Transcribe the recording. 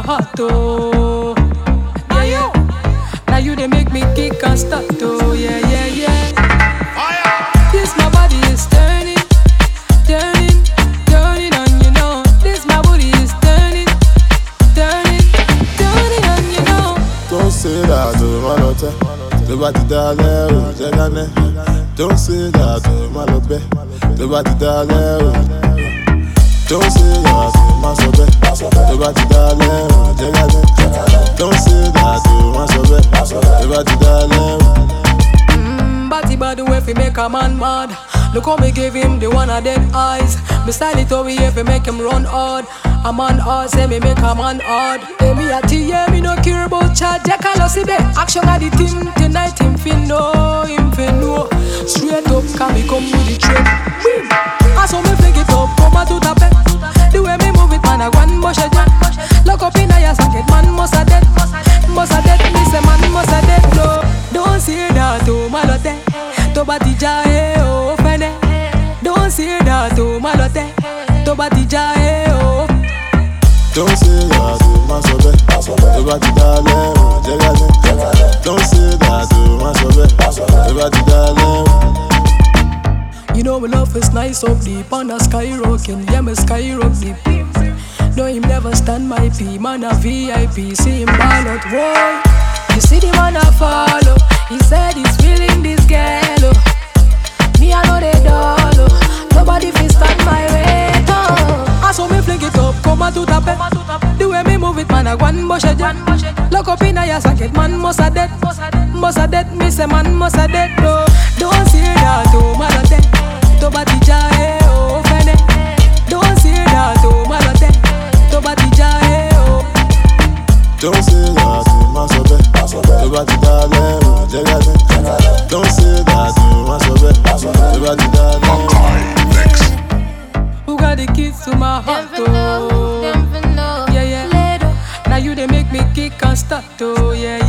heart, oh. Yeah, yeah. Now you they make me kick and start, oh. Yeah, yeah, yeah. This my body is turning, turning, turning on, you know. This my body is turning, turning, turning on, you know. Don't say that to my daughter. The body darling, Jagane. Don't say that to my love. The body darling. Don't say that to my sobe. The body darling, Jagane. Don't say that to my sobe. The body darling. Body by the way if make a man mad. Look how me give him the one of dead eyes. Me style it over here if make him run hard. A man hard, say me make a man hard. Hey, me a tea, me no care about chat. Jack a lossy be action at the team tonight. Him fin know, him fin know. Straight up, can me come with the train. I saw me fling it up, come a to the bed. The way me move it, man, I want mush a jet. Lock up in a your socket, man, must a dead. Must a dead, me say man, must a dead. No, don't say that to my lotte. To batija oh fene. Don't say that to my lotte. To batija oh. Don't say that to my sobe. The body darling, Jagane. Don't say that to my sobe. The body darling. You know my love is nice up deep on a skyrocking. Yeah, me skyrock deep. No, him never stand my P. Man a VIP, see him ball out. Whoa, you see the man a follow. He said he's feeling this girl. Oh. Me I know they doll. Oh. Nobody fi stand my way. Oh. I saw me fling it up, come a to the bed. The way me move it, man a one bush a jet. Lock up in a your socket, man must a dead. Must a dead, me say man must a dead. No, don't say that to my lotte. To batija oh fene. Don't say that to my lotte. To batija oh. Don't say that to my sobe. The body darling, Jagane. Don't say that to my sobe. The body darling. Who got the keys to my heart? Never know, never know. Yeah, yeah. Later. Now you they make me kick and start, oh yeah.